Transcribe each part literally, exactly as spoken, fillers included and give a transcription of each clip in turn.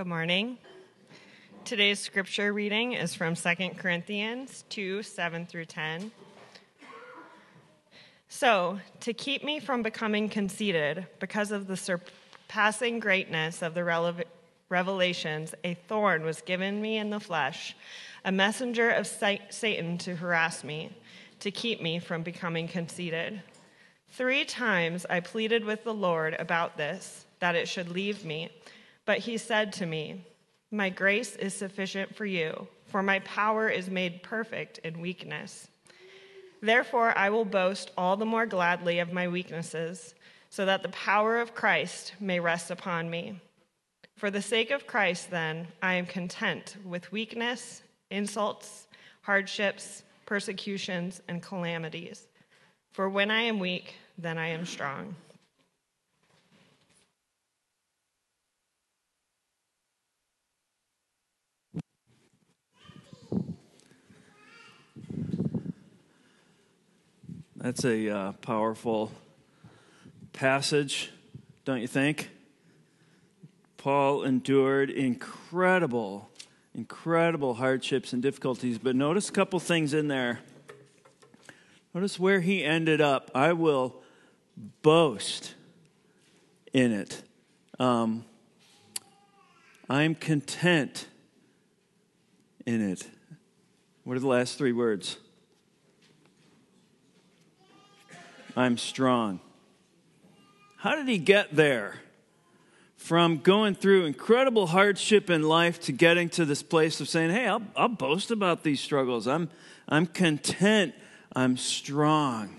Good morning. Today's scripture reading is from Second Corinthians two, seven through ten. So, to keep me from becoming conceited because of the surpassing greatness of the rele- revelations, a thorn was given me in the flesh, a messenger of Satan to harass me, to keep me from becoming conceited. Three times I pleaded with the Lord about this, that it should leave me. But he said to me, "My grace is sufficient for you, for my power is made perfect in weakness. Therefore I will boast all the more gladly of my weaknesses, so that the power of Christ may rest upon me. For the sake of Christ, then, I am content with weakness, insults, hardships, persecutions, and calamities. For when I am weak, then I am strong." That's a uh, powerful passage, don't you think? Paul endured incredible, incredible hardships and difficulties, but notice a couple things in there. Notice where he ended up. I will boast in it. Um, I'm content in it. What are the last three words? I'm strong. How did he get there? From going through incredible hardship in life to getting to this place of saying, hey, I'll, I'll boast about these struggles. I'm, I'm content. I'm strong.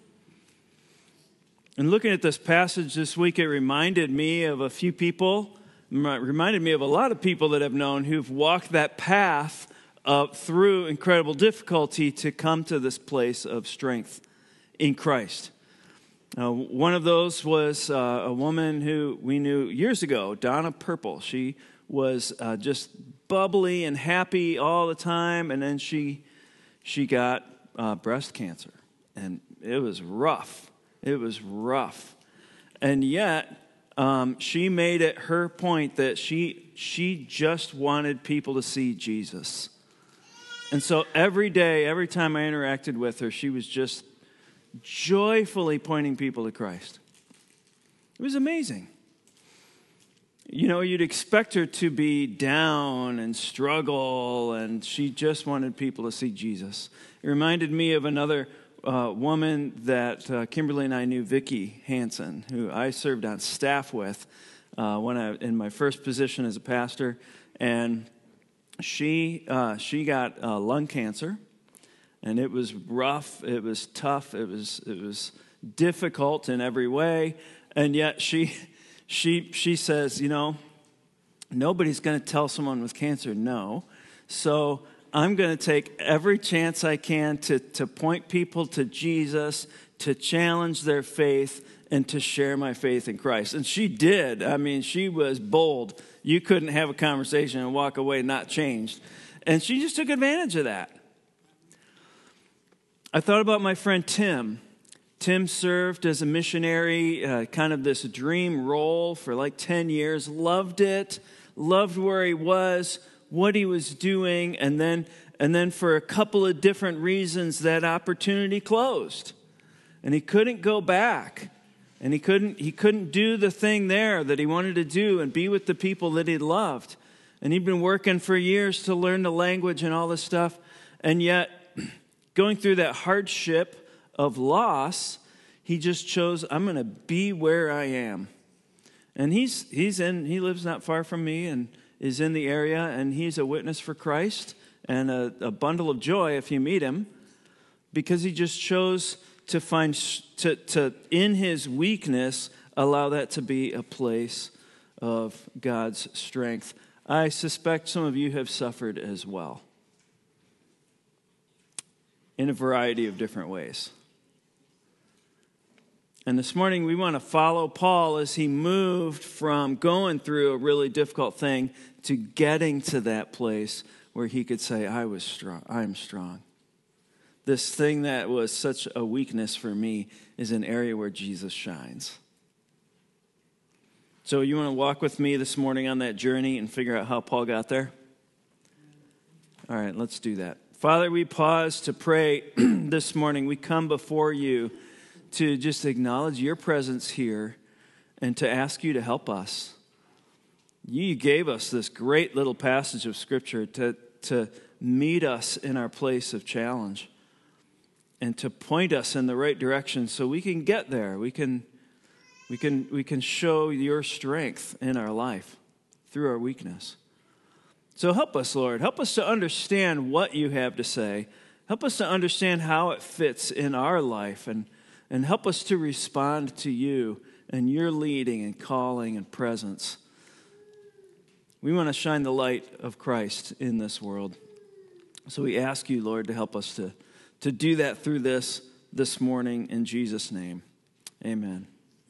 And looking at this passage this week, it reminded me of a few people, reminded me of a lot of people that I've known who've walked that path up through incredible difficulty to come to this place of strength in Christ. Uh, one of those was uh, a woman who we knew years ago, Donna Purple. She was uh, just bubbly and happy all the time, and then she she got uh, breast cancer, and it was rough. It was rough, and yet um, she made it her point that she she just wanted people to see Jesus, and so every day, every time I interacted with her, she was just joyfully pointing people to Christ. It was amazing. You know, you'd expect her to be down and struggle, and she just wanted people to see Jesus. It reminded me of another uh, woman that uh, Kimberly and I knew, Vicki Hansen, who I served on staff with uh, when I in my first position as a pastor, and she uh, she got uh, lung cancer. And it was rough, it was tough, it was it was difficult in every way. And yet she she she says, you know, nobody's going to tell someone with cancer no. So I'm going to take every chance I can to, to point people to Jesus, to challenge their faith, and to share my faith in Christ. And she did. I mean, she was bold. You couldn't have a conversation and walk away not changed. And she just took advantage of that. I thought about my friend Tim. Tim served as a missionary, uh, kind of this dream role for like ten years, loved it, loved where he was, what he was doing, and then and then for a couple of different reasons that opportunity closed. And he couldn't go back. And he couldn't he couldn't do the thing there that he wanted to do and be with the people that he loved. And he'd been working for years to learn the language and all this stuff, and yet going through that hardship of loss, he just chose, I'm going to be where I am. And he's he's in, he lives not far from me and is in the area, and he's a witness for Christ and a, a bundle of joy if you meet him, because he just chose to find, to, to in his weakness, allow that to be a place of God's strength. I suspect some of you have suffered as well, in a variety of different ways. And this morning we want to follow Paul as he moved from going through a really difficult thing to getting to that place where he could say, I was strong, I'm strong. This thing that was such a weakness for me is an area where Jesus shines. So you want to walk with me this morning on that journey and figure out how Paul got there? All right, let's do that. Father, we pause to pray this morning. We come before you to just acknowledge your presence here and to ask you to help us. You gave us this great little passage of Scripture to, to meet us in our place of challenge and to point us in the right direction so we can get there. We can, we can, we can show your strength in our life through our weakness. So help us, Lord. Help us to understand what you have to say. Help us to understand how it fits in our life, and, and help us to respond to you and your leading and calling and presence. We want to shine the light of Christ in this world. So we ask you, Lord, to help us to, to do that through this this morning in Jesus' name. Amen.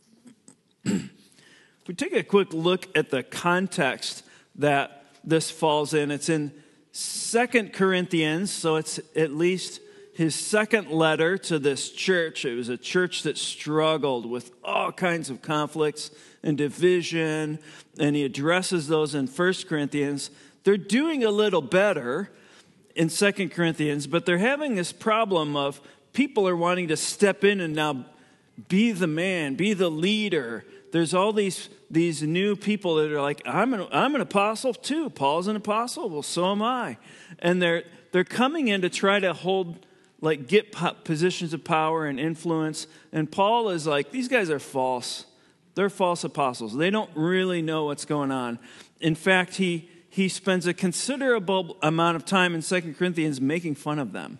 If we take a quick look at the context that this falls in, it's in Second Corinthians, so it's at least his second letter to this church. It was a church that struggled with all kinds of conflicts and division, and he addresses those in First Corinthians. They're doing a little better in Second Corinthians, but they're having this problem of people are wanting to step in and now be the man, be the leader. There's all these these new people that are like, I'm an, I'm an apostle too. Paul's an apostle. Well, so am I. And they're they're coming in to try to hold, like, get po- positions of power and influence. And Paul is like, these guys are false. They're false apostles. They don't really know what's going on. In fact, he he spends a considerable amount of time in Second Corinthians making fun of them.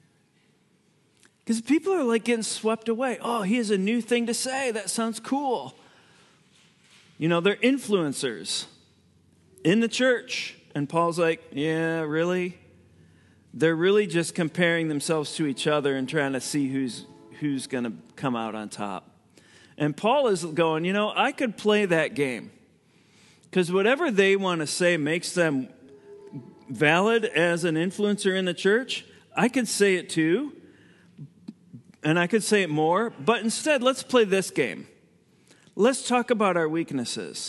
Because people are like getting swept away. Oh, he has a new thing to say. That sounds cool. You know, they're influencers in the church. And Paul's like, yeah, really? They're really just comparing themselves to each other and trying to see who's who's going to come out on top. And Paul is going, you know, I could play that game. Because whatever they want to say makes them valid as an influencer in the church. I could say it too. And I could say it more. But instead, let's play this game. Let's talk about our weaknesses.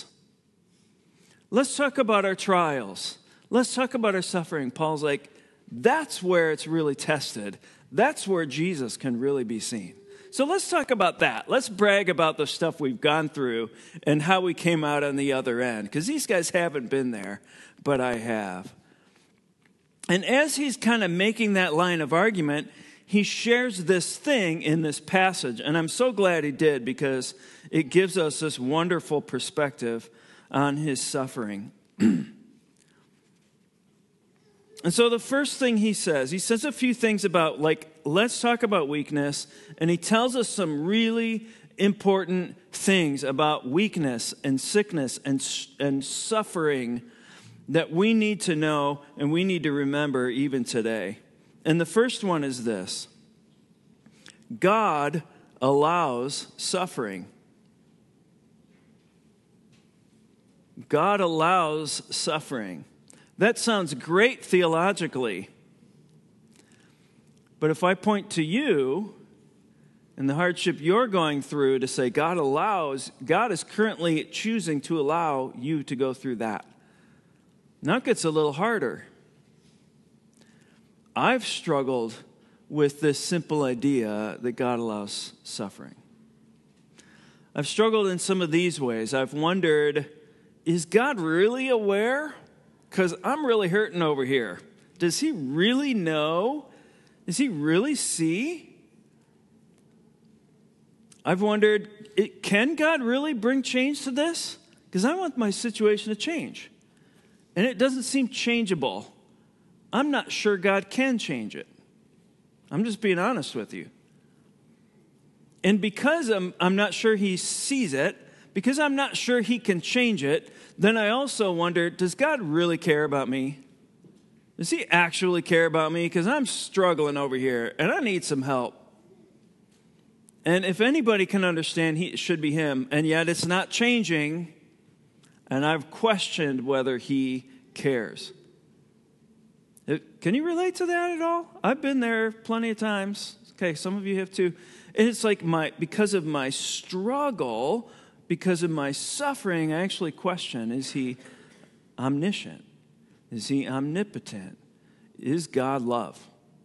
Let's talk about our trials. Let's talk about our suffering. Paul's like, that's where it's really tested. That's where Jesus can really be seen. So let's talk about that. Let's brag about the stuff we've gone through and how we came out on the other end. Because these guys haven't been there, but I have. And as he's kind of making that line of argument, he shares this thing in this passage. And I'm so glad he did, because it gives us this wonderful perspective on his suffering. And so the first thing he says, he says a few things about, like, let's talk about weakness. And he tells us some really important things about weakness and sickness and, and suffering that we need to know and we need to remember even today. And the first one is this: God allows suffering. God allows suffering. That sounds great theologically. But if I point to you and the hardship you're going through to say God allows, God is currently choosing to allow you to go through that. Now it gets a little harder. I've struggled with this simple idea that God allows suffering. I've struggled in some of these ways. I've wondered, is God really aware? Because I'm really hurting over here. Does he really know? Does he really see? I've wondered, it, can God really bring change to this? Because I want my situation to change. And it doesn't seem changeable. I'm not sure God can change it. I'm just being honest with you. And because I'm, I'm not sure he sees it, because I'm not sure he can change it, then I also wonder, does God really care about me? Does he actually care about me? Because I'm struggling over here and I need some help. And if anybody can understand, he, it should be him. And yet it's not changing. And I've questioned whether he cares. Can you relate to that at all? I've been there plenty of times. Okay, some of you have too. And it's like my because of my struggle, because of my suffering, I actually question, is he omniscient? Is he omnipotent? Is God love?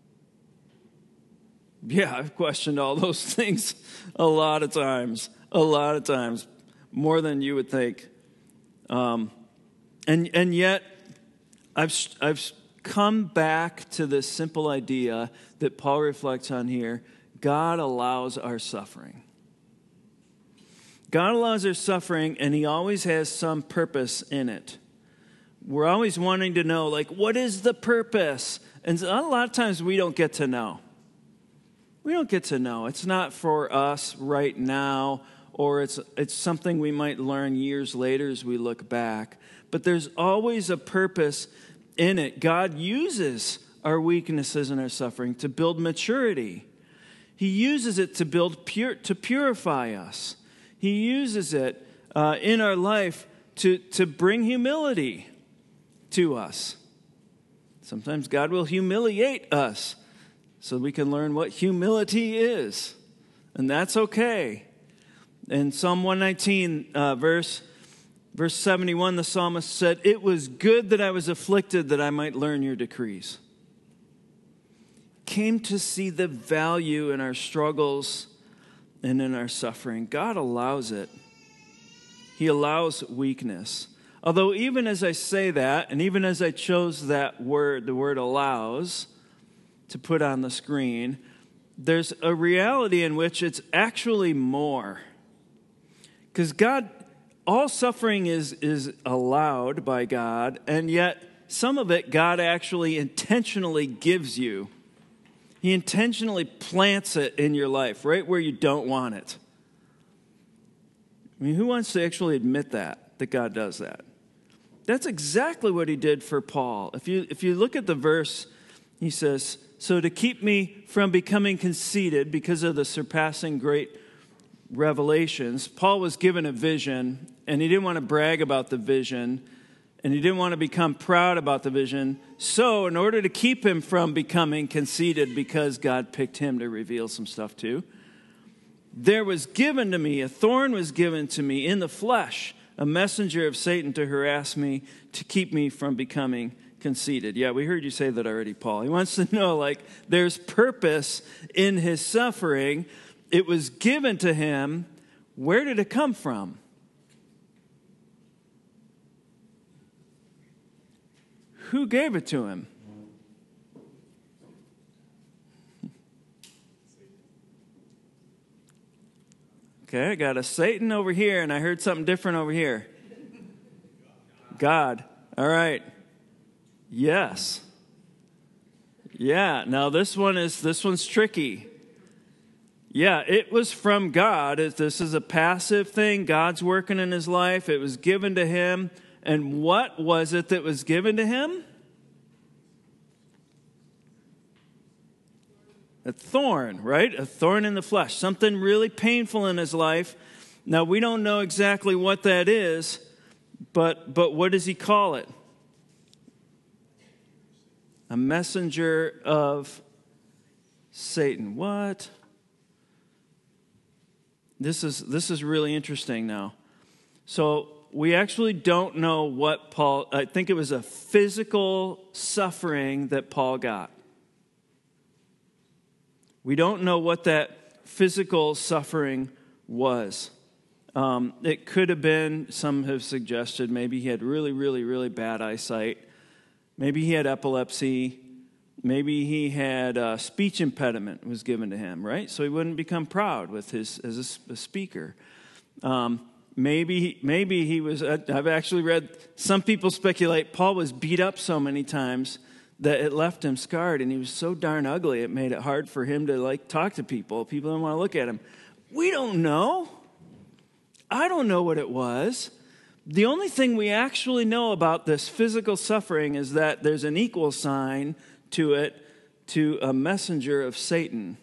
Yeah, I've questioned all those things a lot of times, a lot of times, more than you would think. Um, and and yet, I've I've come back to this simple idea that Paul reflects on here. God allows our suffering. God allows our suffering, and he always has some purpose in it. We're always wanting to know, like, what is the purpose? And a lot of times we don't get to know. We don't get to know. It's not for us right now, or it's it's something we might learn years later as we look back. But there's always a purpose in it. God uses our weaknesses and our suffering to build maturity. He uses it to build pure, to purify us. He uses it uh, in our life to, to bring humility to us. Sometimes God will humiliate us so we can learn what humility is. And that's okay. In Psalm one nineteen, uh, verse, verse seventy-one, the psalmist said, "It was good that I was afflicted that I might learn your decrees." Came to see the value in our struggles and in our suffering. God allows it. He allows weakness. Although even as I say that, and even as I chose that word, the word allows, to put on the screen, there's a reality in which it's actually more. Because God, all suffering is, is allowed by God, and yet some of it God actually intentionally gives you. He intentionally plants it in your life, right where you don't want it. I mean, who wants to actually admit that, that God does that? That's exactly what he did for Paul. If you if you look at the verse, he says, "So to keep me from becoming conceited because of the surpassing great revelations," Paul was given a vision, and he didn't want to brag about the vision, and he didn't want to become proud about the vision. So in order to keep him from becoming conceited, because God picked him to reveal some stuff to, there was given to me, a thorn was given to me in the flesh, a messenger of Satan to harass me, to keep me from becoming conceited. Yeah, we heard you say that already, Paul. He wants to know, like, there's purpose in his suffering. It was given to him. Where did it come from? Who gave it to him? Okay, I got a Satan over here, and I heard something different over here. God. All right. Yes. Yeah. Now this one is this one's tricky. Yeah, it was from God. This is a passive thing. God's working in his life. It was given to him. And what was it that was given to him? A thorn, right? A thorn in the flesh. Something really painful in his life. Now, we don't know exactly what that is, but, but what does he call it? A messenger of Satan. What? This is, this is really interesting now. So, we actually don't know what Paul, I think it was a physical suffering that Paul got. We don't know what that physical suffering was. Um, it could have been, some have suggested, maybe he had really, really, really bad eyesight. Maybe he had epilepsy. Maybe he had a speech impediment was given to him, right? So he wouldn't become proud with his as a, a speaker. Um, maybe, maybe he was, I've actually read, some people speculate Paul was beat up so many times that it left him scarred, and he was so darn ugly it made it hard for him to like talk to people. People didn't want to look at him. We don't know. I don't know what it was. The only thing we actually know about this physical suffering is that there's an equal sign to it, to a messenger of Satan.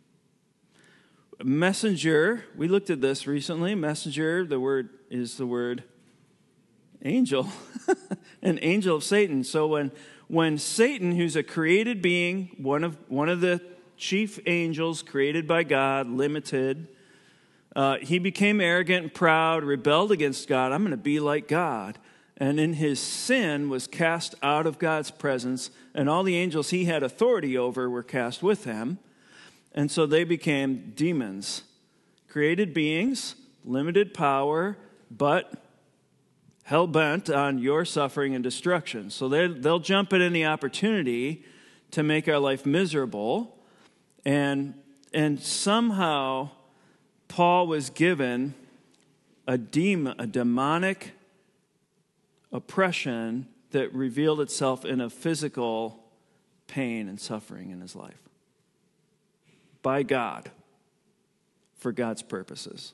Messenger, we looked at this recently. Messenger, the word is the word angel. An angel of Satan. So when When Satan, who's a created being, one of one of the chief angels created by God, limited, Uh, he became arrogant and proud, rebelled against God. I'm going to be like God. And in his sin was cast out of God's presence, and all the angels he had authority over were cast with him. And so they became demons, created beings, limited power, but hell-bent on your suffering and destruction. So they'll jump at any opportunity to make our life miserable. And, and somehow Paul was given a demon, a demonic oppression that revealed itself in a physical pain and suffering in his life. By God, for God's purposes.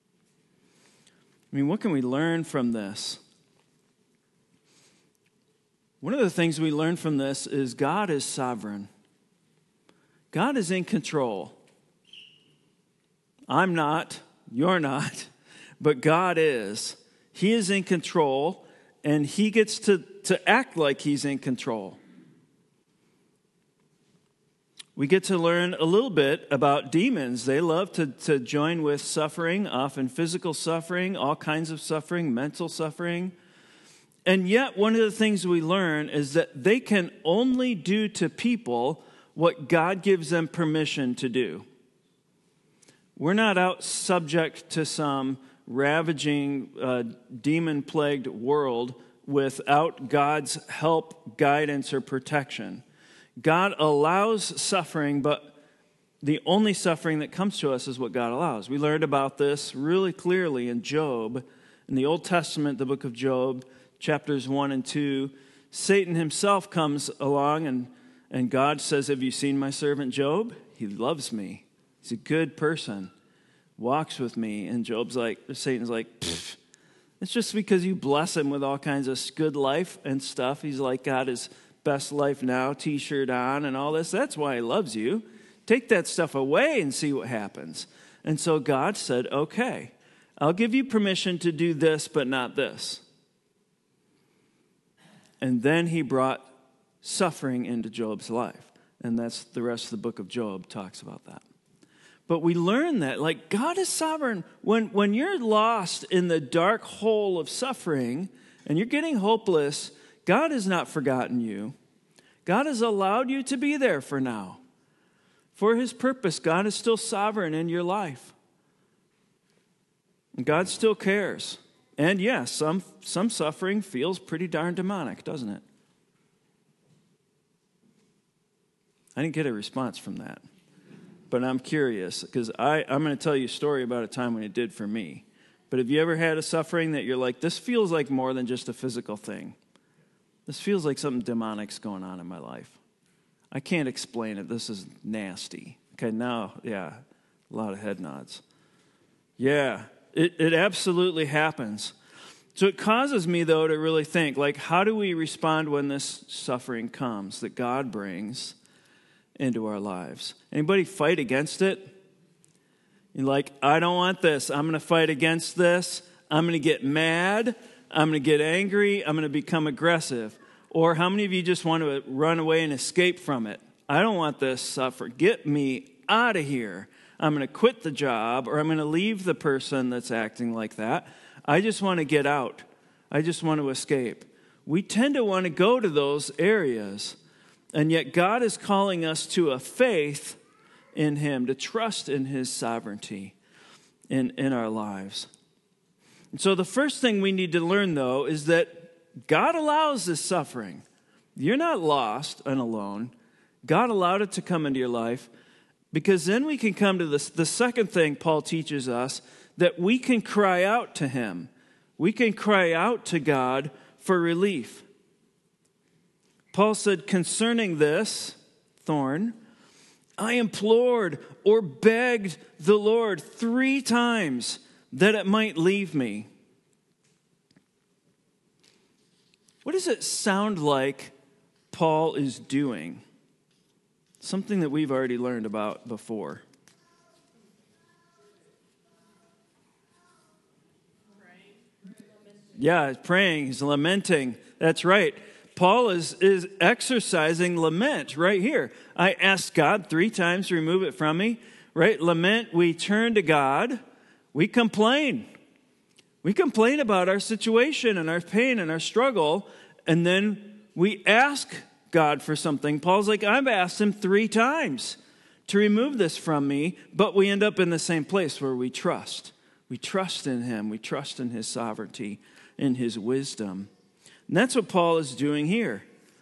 I mean, what can we learn from this? One of the things we learn from this is God is sovereign. God is in control. I'm not, you're not, but God is. He is in control, and he gets to, to act like he's in control. We get to learn a little bit about demons. They love to, to join with suffering, often physical suffering, all kinds of suffering, mental suffering. And yet, one of the things we learn is that they can only do to people what God gives them permission to do. We're not out subject to some ravaging, uh, demon-plagued world without God's help, guidance, or protection. God allows suffering, but the only suffering that comes to us is what God allows. We learned about this really clearly in Job. In the Old Testament, the book of Job, chapters one and two, Satan himself comes along and, and God says, have you seen my servant Job? He loves me. He's a good person, walks with me. And Job's like, Satan's like, it's just because you bless him with all kinds of good life and stuff. He's like, God is best life now, t-shirt on and all this. That's why he loves you. Take that stuff away and see what happens. And so God said, okay, I'll give you permission to do this, but not this. And then he brought suffering into Job's life. And that's the rest of the book of Job talks about that. But we learn that, like, God is sovereign. When, when you're lost in the dark hole of suffering and you're getting hopeless, God has not forgotten you. God has allowed you to be there for now. For his purpose, God is still sovereign in your life. And God still cares. And yes, some, some suffering feels pretty darn demonic, doesn't it? I didn't get a response from that. But I'm curious, because I'm going to tell you a story about a time when it did for me. But have you ever had a suffering that you're like, this feels like more than just a physical thing? This feels like something demonic's going on in my life. I can't explain it. This is nasty. Okay, now, yeah, a lot of head nods. Yeah, it, it absolutely happens. So it causes me, though, to really think, like, how do we respond when this suffering comes that God brings into our lives? Anybody fight against it? You're like, I don't want this. I'm going to fight against this. I'm going to get mad. I'm going to get angry. I'm going to become aggressive. Or how many of you just want to run away and escape from it? I don't want this suffer. Get me out of here. I'm going to quit the job, or I'm going to leave the person that's acting like that. I just want to get out. I just want to escape. We tend to want to go to those areas, and yet God is calling us to a faith in him, to trust in his sovereignty in, in our lives. And so the first thing we need to learn, though, is that God allows this suffering. You're not lost and alone. God allowed it to come into your life, because then we can come to this, the second thing Paul teaches us, that we can cry out to him. We can cry out to God for relief. Paul said, concerning this thorn, I implored or begged the Lord three times that it might leave me. What does it sound like Paul is doing? Something that we've already learned about before. Yeah, praying, he's lamenting. That's right. Paul is, is exercising lament right here. I asked God three times to remove it from me. Right? Lament, we turn to God. we complain. We complain about our situation and our pain and our struggle, and then we ask God for something. Paul's like, I've asked him three times to remove this from me, but we end up in the same place where we trust. We trust in him. We trust in his sovereignty, in his wisdom. And that's what Paul is doing here.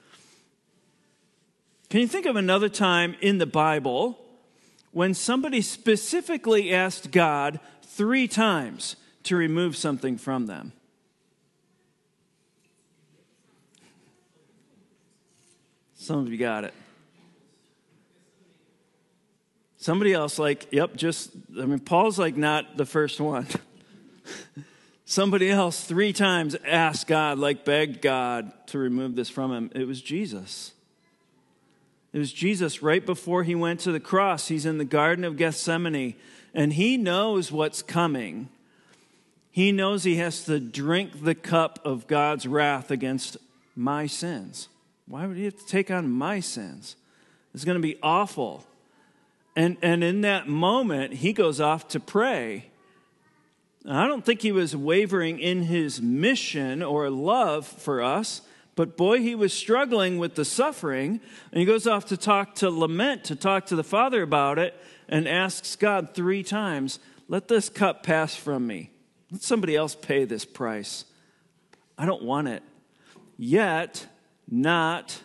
Can you think of another time in the Bible when somebody specifically asked God three times to remove something from them? Some of you got it. Somebody else like, yep, just, I mean, Paul's like not the first one. Somebody else three times asked God, like begged God to remove this from him. It was Jesus. It was Jesus right before he went to the cross. He's in the Garden of Gethsemane, and he knows what's coming. He knows he has to drink the cup of God's wrath against my sins. Why would he have to take on my sins? It's going to be awful. And, and in that moment, he goes off to pray. I don't think he was wavering in his mission or love for us, but boy, he was struggling with the suffering. And he goes off to talk to lament, to talk to the Father about it, and asks God three times, let this cup pass from me. Let somebody else pay this price. I don't want it. Yet, not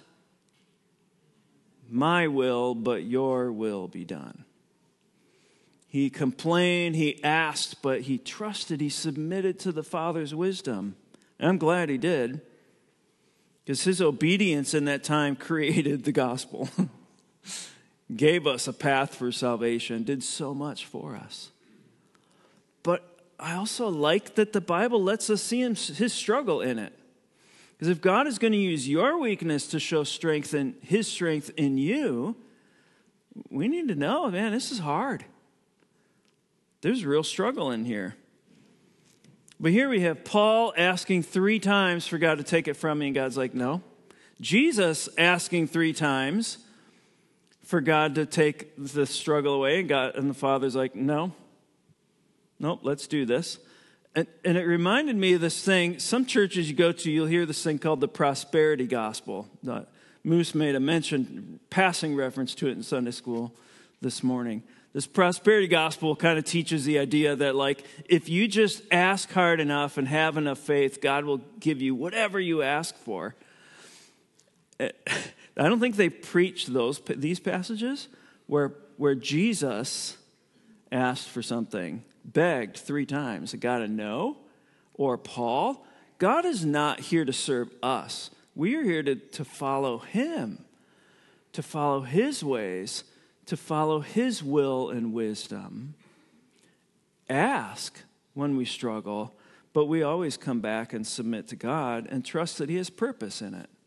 my will, but your will be done. He complained, he asked, but he trusted, he submitted to the Father's wisdom. And I'm glad he did, because his obedience in that time created the gospel, gave us a path for salvation, did so much for us. But I also like that the Bible lets us see his struggle in it. Because if God is going to use your weakness to show strength in his strength in you, we need to know, man, this is hard. There's real struggle in here. But here we have Paul asking three times for God to take it from me, and God's like, no. Jesus asking three times for God to take the struggle away, and God and the Father's like, no. Nope, let's do this. And, and it reminded me of this thing. Some churches you go to, you'll hear this thing called the prosperity gospel. Uh, Moose made a mention, passing reference to it in Sunday school this morning. This prosperity gospel kind of teaches the idea that, like, if you just ask hard enough and have enough faith, God will give you whatever you ask for. I don't think they preach those these passages where where Jesus asked for something, begged three times, got a no, or Paul. God is not here to serve us. We are here to, to follow him, to follow his ways, to follow his will and wisdom. Ask when we struggle, but we always come back and submit to God and trust that he has purpose in it.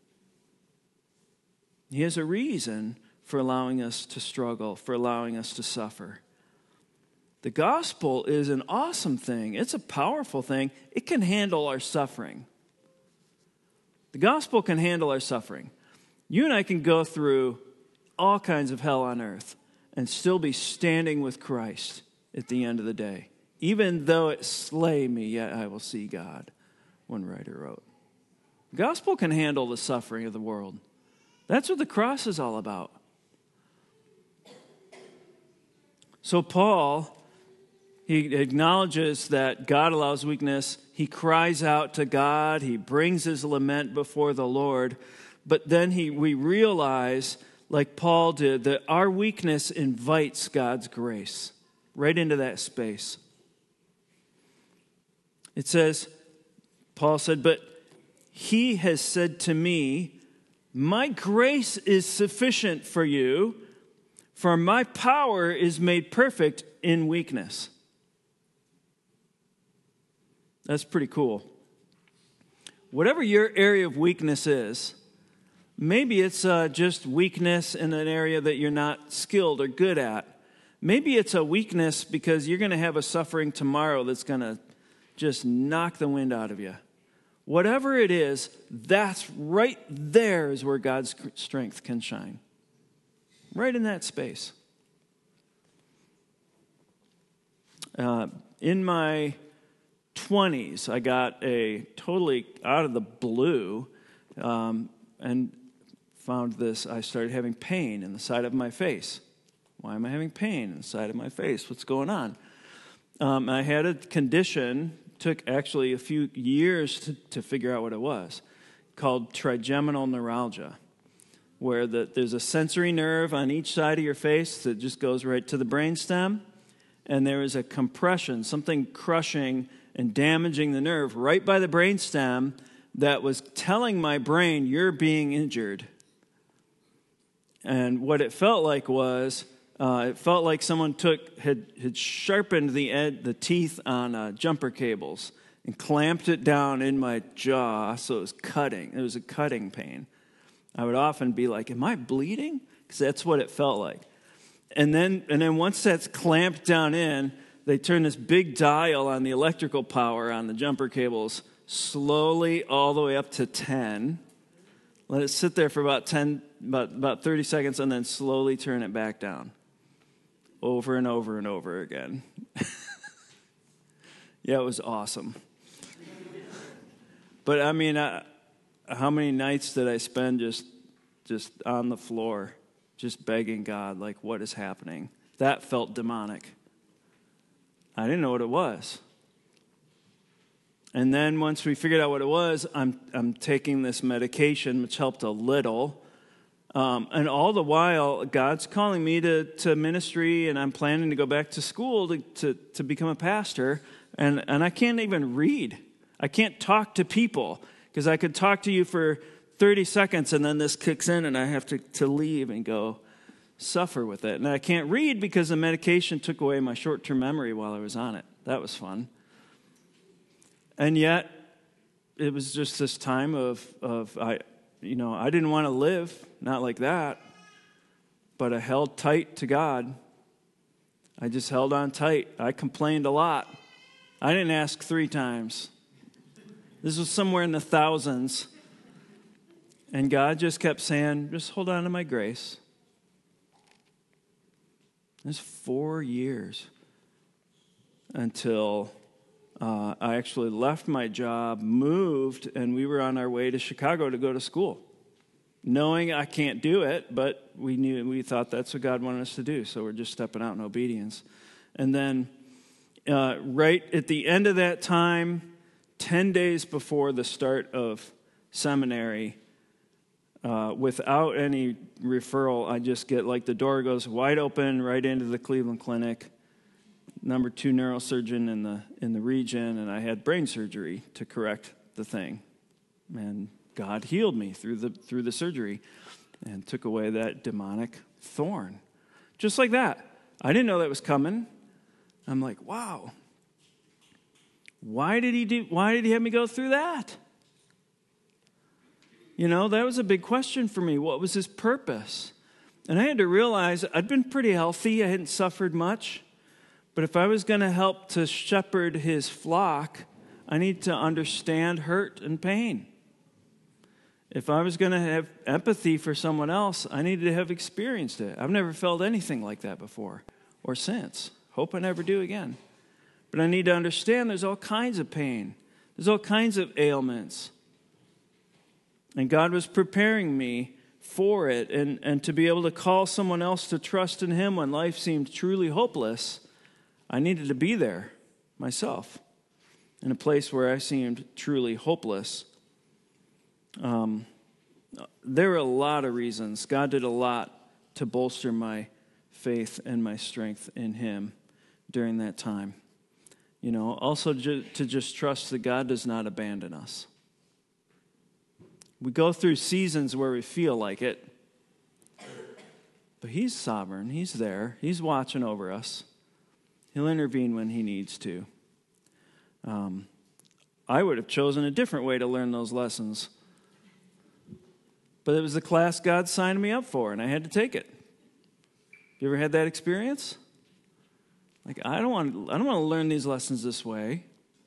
He has a reason for allowing us to struggle, for allowing us to suffer. The gospel is an awesome thing. It's a powerful thing. It can handle our suffering. The gospel can handle our suffering. You and I can go through all kinds of hell on earth and still be standing with Christ at the end of the day. Even though it slay me, yet I will see God, one writer wrote. The gospel can handle the suffering of the world. That's what the cross is all about. So Paul, he acknowledges that God allows weakness. He cries out to God. He brings his lament before the Lord. But then he, we realize, like Paul did, that our weakness invites God's grace right into that space. It says, Paul said, but he has said to me, my grace is sufficient for you, for my power is made perfect in weakness. That's pretty cool. Whatever your area of weakness is, maybe it's uh, just weakness in an area that you're not skilled or good at. Maybe it's a weakness because you're going to have a suffering tomorrow that's going to just knock the wind out of you. Whatever it is, that's right there is where God's strength can shine. Right in that space. Uh, in my twenties, I got a totally out of the blue, um, and found this. I started having pain in the side of my face. Why am I having pain in the side of my face? What's going on? Um, I had a condition, took actually a few years to, to figure out what it was, called trigeminal neuralgia, where the, there's a sensory nerve on each side of your face that just goes right to the brainstem, and there is a compression, something crushing and damaging the nerve right by the brainstem that was telling my brain, you're being injured. And what it felt like was, uh, it felt like someone took had, had sharpened the ed, the teeth on uh, jumper cables and clamped it down in my jaw, so it was cutting. It was a cutting pain. I would often be like, am I bleeding? Because that's what it felt like. And then, and then once that's clamped down in, they turn this big dial on the electrical power on the jumper cables slowly all the way up to ten. Let it sit there for about ten, about, about thirty seconds, and then slowly turn it back down. Over and over and over again. Yeah, it was awesome. But I mean, I, how many nights did I spend just just on the floor, just begging God, like, what is happening? That felt demonic. I didn't know what it was. And then once we figured out what it was, I'm I'm taking this medication, which helped a little. Um, and all the while, God's calling me to, to ministry, and I'm planning to go back to school to, to, to become a pastor. And, and I can't even read. I can't talk to people, because I could talk to you for thirty seconds, and then this kicks in, and I have to, to leave and go suffer with it. And I can't read because the medication took away my short-term memory while I was on it. That was fun. And yet, it was just this time of, of I, you know, I didn't want to live, not like that, but I held tight to God. I just held on tight. I complained a lot. I didn't ask three times. This was somewhere in the thousands. And God just kept saying, just hold on to my grace. It was four years until uh, I actually left my job, moved, and we were on our way to Chicago to go to school, knowing I can't do it, but we knew we thought that's what God wanted us to do, so we're just stepping out in obedience. And then uh, right at the end of that time, ten days before the start of seminary, Uh, without any referral, I just get, like, the door goes wide open right into the Cleveland Clinic, number two neurosurgeon in the in the region, and I had brain surgery to correct the thing. And God healed me through the through the surgery and took away that demonic thorn. Just like that. I didn't know that was coming. I'm like, wow. Why did he do why did he have me go through that? You know, that was a big question for me. What was his purpose? And I had to realize I'd been pretty healthy. I hadn't suffered much. But if I was going to help to shepherd his flock, I need to understand hurt and pain. If I was going to have empathy for someone else, I needed to have experienced it. I've never felt anything like that before or since. Hope I never do again. But I need to understand there's all kinds of pain. There's all kinds of ailments. And God was preparing me for it, and, and to be able to call someone else to trust in him when life seemed truly hopeless, I needed to be there myself in a place where I seemed truly hopeless. Um, there were a lot of reasons. God did a lot to bolster my faith and my strength in him during that time. You know, also ju- to just trust that God does not abandon us. We go through seasons where we feel like it, but he's sovereign. He's there. He's watching over us. He'll intervene when he needs to. Um, I would have chosen a different way to learn those lessons, but it was the class God signed me up for, and I had to take it. You ever had that experience? Like, I don't want, I don't want to learn these lessons this way.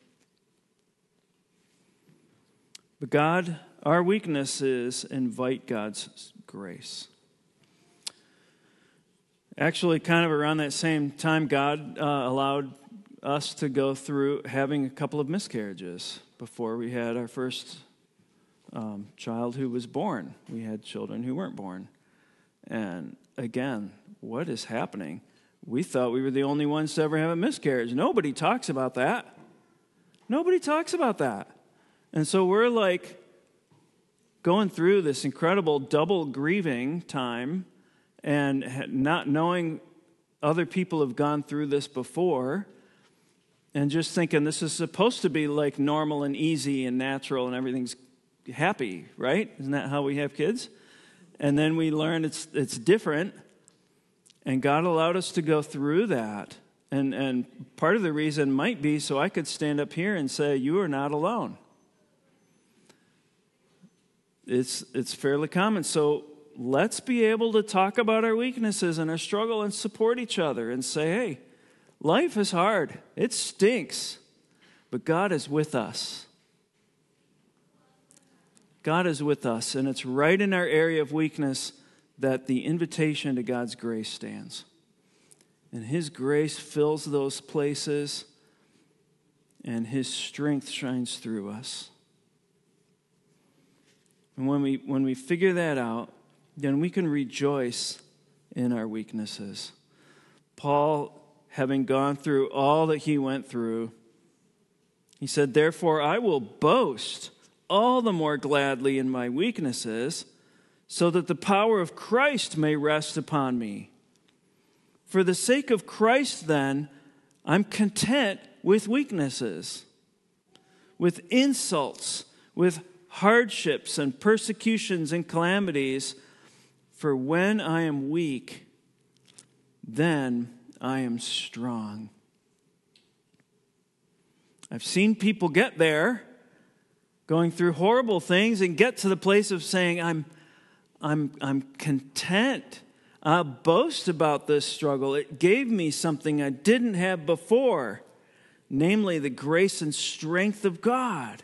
But God, our weakness is invite God's grace. Actually, kind of around that same time, God uh, allowed us to go through having a couple of miscarriages before we had our first um, child who was born. We had children who weren't born. And again, what is happening? We thought we were the only ones to ever have a miscarriage. Nobody talks about that. Nobody talks about that. And so we're like going through this incredible double grieving time and not knowing other people have gone through this before and just thinking this is supposed to be like normal and easy and natural and everything's happy, right? Isn't that how we have kids? And then we learn it's it's different. And God allowed us to go through that. And and part of the reason might be so I could stand up here and say, you are not alone. It's it's fairly common. So let's be able to talk about our weaknesses and our struggle and support each other and say, hey, life is hard. It stinks. But God is with us. God is with us. And it's right in our area of weakness that the invitation to God's grace stands. And His grace fills those places, and His strength shines through us. And when we when we figure that out, then we can rejoice in our weaknesses. Paul, having gone through all that he went through, he said, therefore I will boast all the more gladly in my weaknesses, so that the power of Christ may rest upon me. For the sake of Christ, then, I'm content with weaknesses, with insults, with hardships and persecutions and calamities. For when I am weak, then I am strong. I've seen people get there, going through horrible things, and get to the place of saying, I'm I'm I'm content. I'll boast about this struggle. It gave me something I didn't have before, namely the grace and strength of God.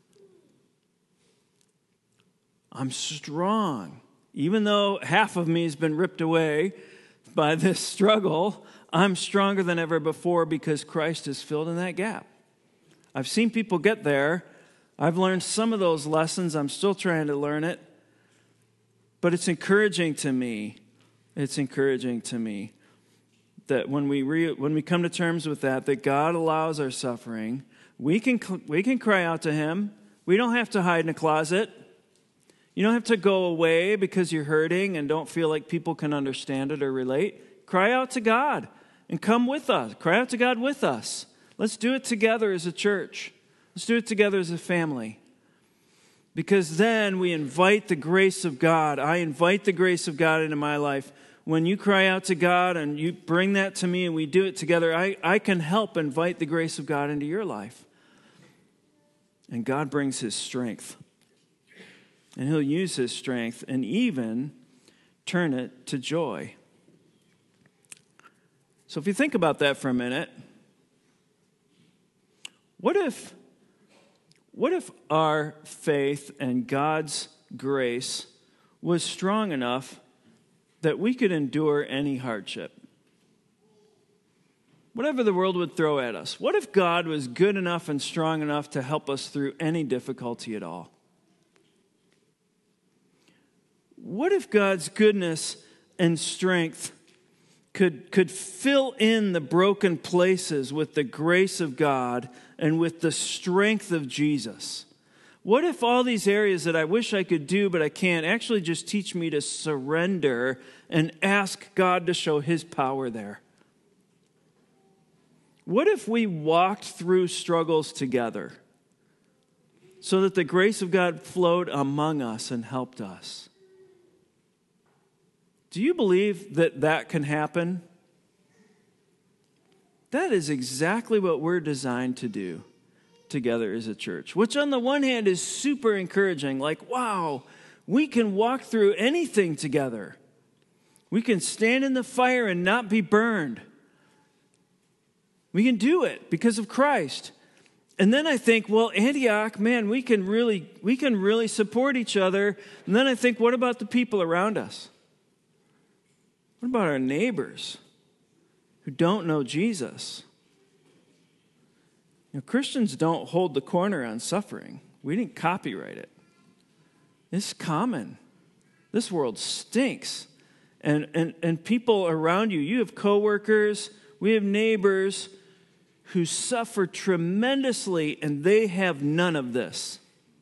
I'm strong. Even though half of me has been ripped away by this struggle, I'm stronger than ever before because Christ has filled in that gap. I've seen people get there. I've learned some of those lessons. I'm still trying to learn it. But it's encouraging to me, it's encouraging to me that when we re, when we come to terms with that, that God allows our suffering, we can we can cry out to Him. We don't have to hide in a closet. You don't have to go away because you're hurting and don't feel like people can understand it or relate. Cry out to God and come with us. Cry out to God with us. Let's do it together as a church. Let's do it together as a family. Because then we invite the grace of God. I invite the grace of God into my life. When you cry out to God and you bring that to me and we do it together, I, I can help invite the grace of God into your life. And God brings His strength. And He'll use His strength and even turn it to joy. So if you think about that for a minute, what if... What if our faith and God's grace was strong enough that we could endure any hardship? Whatever the world would throw at us. What if God was good enough and strong enough to help us through any difficulty at all? What if God's goodness and strength could, could fill in the broken places with the grace of God and with the strength of Jesus? What if all these areas that I wish I could do but I can't actually just teach me to surrender and ask God to show His power there? What if we walked through struggles together so that the grace of God flowed among us and helped us? Do you believe that that can happen? That is exactly what we're designed to do together as a church, which on the one hand is super encouraging. Like, wow, we can walk through anything together. We can stand in the fire and not be burned. We can do it because of Christ. And then I think, well, Antioch, man, we can really, we can really support each other. And then I think, what about the people around us? What about our neighbors who don't know Jesus? You know, Christians don't hold the corner on suffering. We didn't copyright it. It's common. This world stinks. And, and, and people around you, you have coworkers, we have neighbors who suffer tremendously, and they have none of this.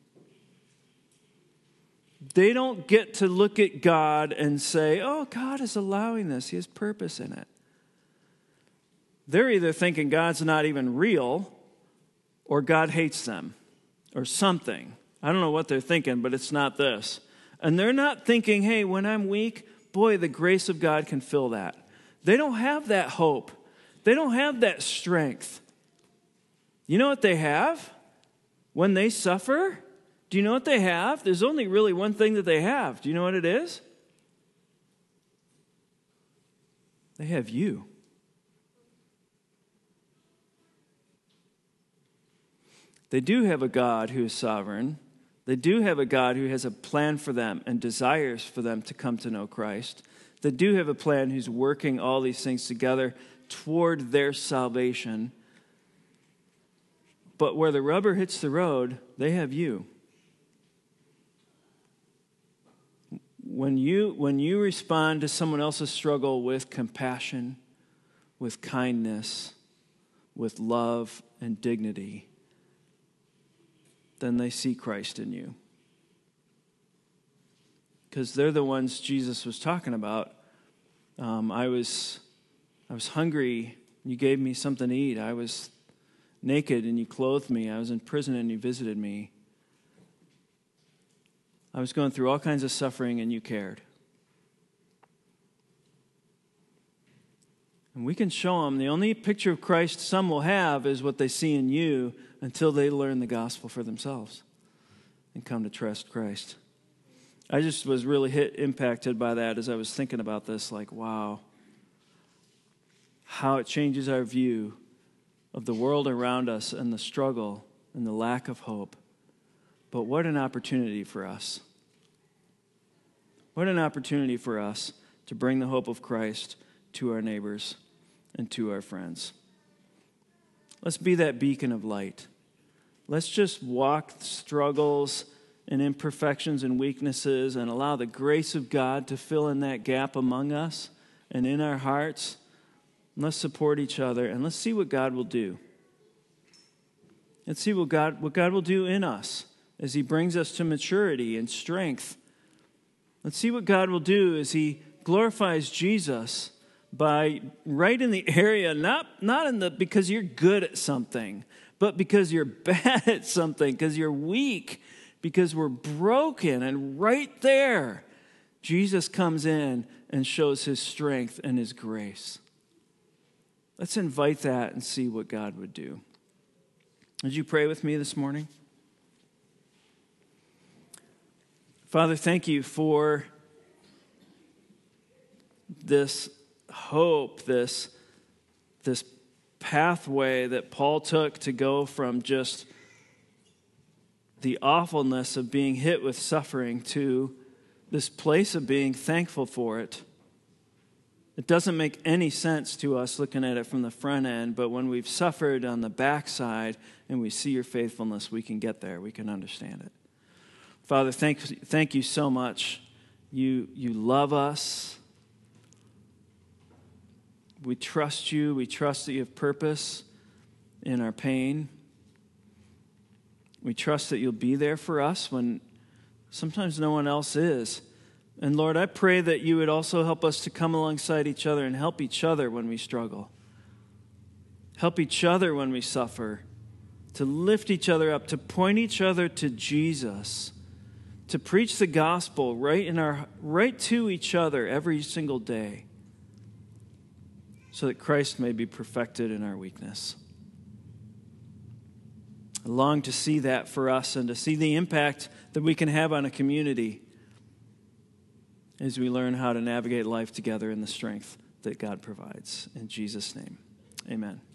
They don't get to look at God and say, oh, God is allowing this. He has purpose in it. They're either thinking God's not even real or God hates them or something. I don't know what they're thinking, but it's not this. And they're not thinking, hey, when I'm weak, boy, the grace of God can fill that. They don't have that hope. They don't have that strength. You know what they have? When they suffer, do you know what they have? There's only really one thing that they have. Do you know what it is? They have you. They do have a God who is sovereign. They do have a God who has a plan for them and desires for them to come to know Christ. They do have a plan who's working all these things together toward their salvation. But where the rubber hits the road, they have you. When you, when you respond to someone else's struggle with compassion, with kindness, with love and dignity, then they see Christ in you. Because they're the ones Jesus was talking about. Um, I was, I was hungry, and you gave me something to eat. I was naked, and you clothed me. I was in prison, and you visited me. I was going through all kinds of suffering, and you cared. And we can show them the only picture of Christ some will have is what they see in you until they learn the gospel for themselves and come to trust Christ. I just was really hit, impacted by that as I was thinking about this, like, wow, how it changes our view of the world around us and the struggle and the lack of hope. But what an opportunity for us. What an opportunity for us to bring the hope of Christ to our neighbors and to our friends. Let's be that beacon of light. Let's just walk struggles and imperfections and weaknesses and allow the grace of God to fill in that gap among us and in our hearts. And let's support each other and let's see what God will do. Let's see what God, what God will do in us as He brings us to maturity and strength. Let's see what God will do as He glorifies Jesus by right in the area, not, not in the because you're good at something, but because you're bad at something, because you're weak, because we're broken. And right there, Jesus comes in and shows His strength and His grace. Let's invite that and see what God would do. Would you pray with me this morning? Father, thank you for this hope, this, this pathway that Paul took to go from just the awfulness of being hit with suffering to this place of being thankful for it. It doesn't make any sense to us looking at it from the front end, but when we've suffered on the backside and we see your faithfulness, we can get there. We can understand it. Father, thank, thank you so much. You, you love us. We trust you. We trust that you have purpose in our pain. We trust that you'll be there for us when sometimes no one else is. And Lord, I pray that you would also help us to come alongside each other and help each other when we struggle. Help each other when we suffer. To lift each other up, to point each other to Jesus. To preach the gospel right in our right to each other every single day. So that Christ may be perfected in our weakness. I long to see that for us and to see the impact that we can have on a community as we learn how to navigate life together in the strength that God provides. In Jesus' name, amen.